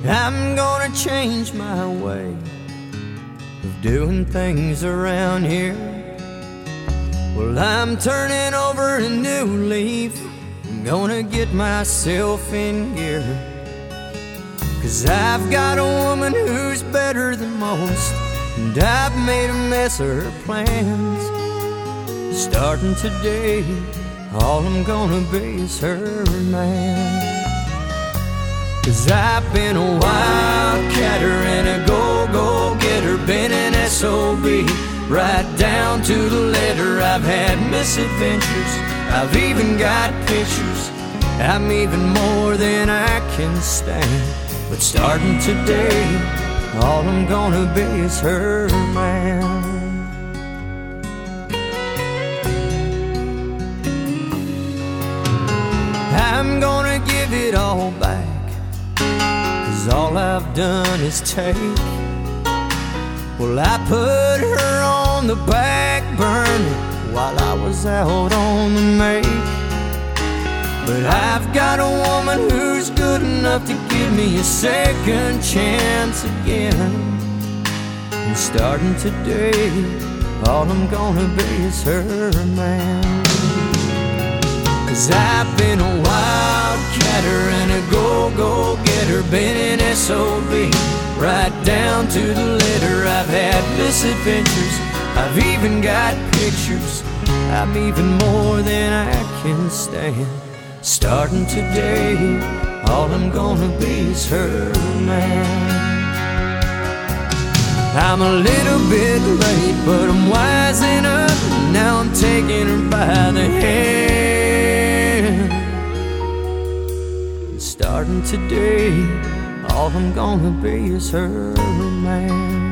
I'm gonna change my way of doing things around here. Well, I'm turning over a new leaf. I'm gonna get myself in gear, 'cause I've got a woman who's better than most, and I've made a mess of her plans. Starting today, all I'm gonna be is her man. 'Cause I've been a wildcatter and a go-go-getter, been an SOB right down to the letter. I've had misadventures, I've even got pictures. I'm even more than I can stand. But starting today, all I'm gonna be is her man. I'm gonna give it all back, 'cause all I've done is take. Well, I put her on the back burner while I was out on the make. But I've got a woman who's good enough to give me a second chance again. And starting today, all I'm gonna be is her man. 'Cause I've been a wildcatter and a go-go-getter, been an SOB right down to the letter. I've had misadventures, I've even got pictures. I'm even more than I can stand. Starting today, all I'm gonna be is her man. I'm a little bit late, but I'm wising up. Now I'm taking her by the hand. Starting today, all I'm gonna be is her man.